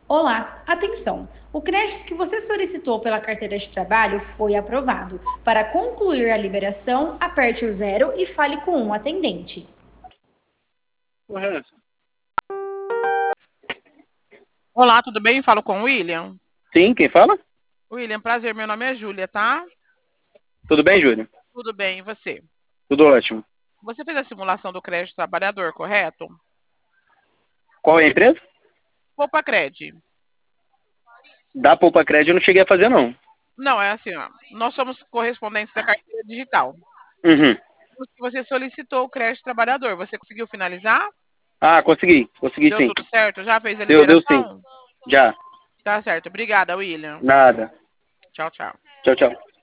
Olá, atenção! O crédito que você solicitou pela carteira de trabalho foi aprovado. Para concluir a liberação, aperte o zero e fale com um atendente. Porra, é essa? Olá, tudo bem? Falo com o William. Sim, quem fala? William, prazer, meu nome é Júlia, tá? Tudo bem, Júlio? Tudo bem, e você? Tudo ótimo. Você fez a simulação do crédito trabalhador, correto? Qual é a empresa? Poupa Cred. Da Poupa Crédito eu não cheguei a fazer, não. Não, é assim, ó. Nós somos correspondentes da carteira digital. Uhum. Você solicitou o crédito trabalhador. Você conseguiu finalizar? Ah, consegui. Consegui Deu sim. tudo certo? Já fez a Deu sim. liberação? Já. Tá certo. Obrigada, William. Nada. Tchau, tchau. Tchau, tchau.